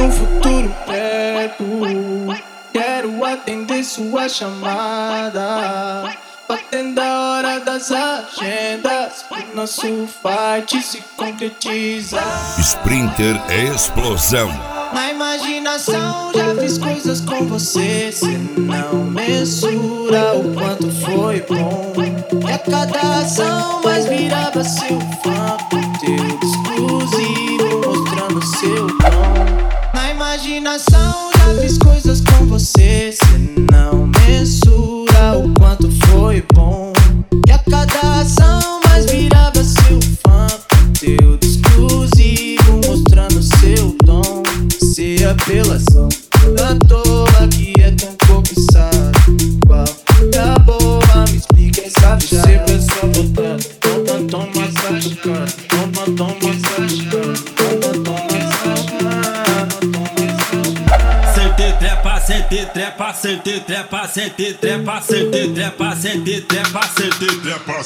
no futuro perto. Quero atender sua chamada, batendo a hora das agendas, pro nosso fight se concretiza. Sprinter é explosão. Na imaginação já fiz coisas com você, cê não mensura o quanto foi bom. E a cada ação mais virava seu fã, conteúdo exclusivo mostrando seu dom. Na imaginação já fiz coisas com você, cê não mensura o quanto foi bom. E a cada ação mais virava seu fã, conteúdo exclusivo mostrando seu dom. Se apelação toda toa que é tão cobiçado, qual da boa me explica essa chave. Sempre é só botar tom massagicando, tom massagicando, tom sente trepa, sente trepa, sente trepa, sente trepa, sente trepa, sente trepa, sente trepa,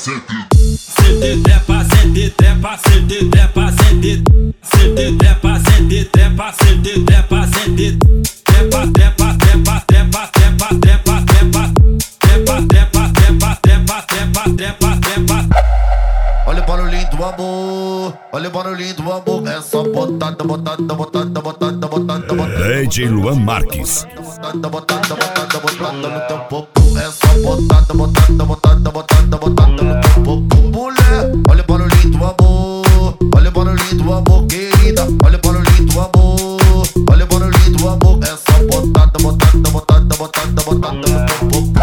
sente trepa, sente trepa, sente trepa, sente trepa, sente trepa, sente trepa, sente trepa, trepa, trepa, trepa, trepa, trepa, trepa, trepa, trepa, trepa, trepa, trepa, trepa, trepa. Olha o barulhinho do amor, olha o barulhinho do amor. É só botada, botada, botada, botada, botada, botada. DJ Luan Marques. Botada, botada, botada, botada no teu popô. É só botada, botada, botada, botada, botada no teu popô. Mulher, olha o barulhinho do amor, olha o barulhinho do amor, querida. Olha o barulhinho do amor, olha o barulhinho do amor. É só botada, botada, botada, botada, botada no teu popô.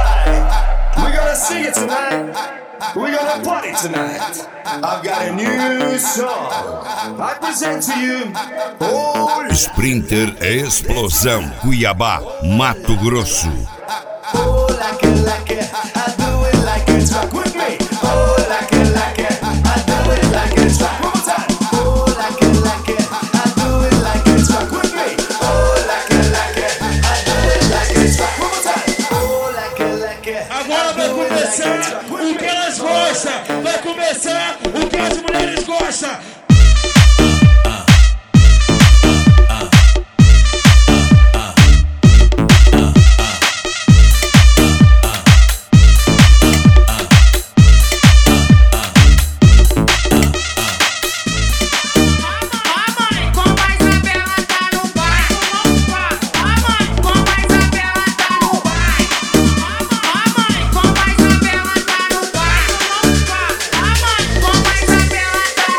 We're gonna sing it tonight. We're gonna party tonight. I've got a new song. I present to you. Oh, Sprinter é explosão. Cuiabá, Mato Grosso. oh, like it, I do it like it's rock with me. Oh, like it, I do it like it's rock. One more time. Oh, like it, I do it like it's rock with me. Oh, like it, I do it like it's rock. One more time. Oh, like it. Agora vai começar o que elas gostam. Vai começar o que as mulheres gostam.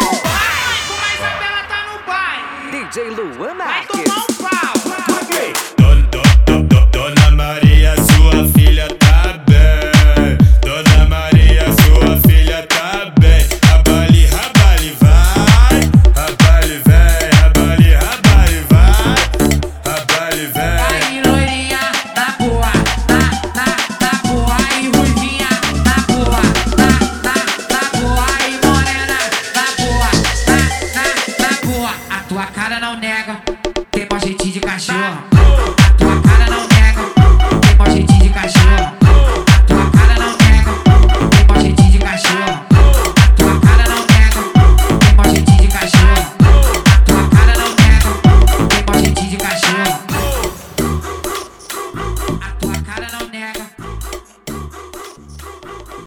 DJ Luan Vai Marques. tomar um pau. With me.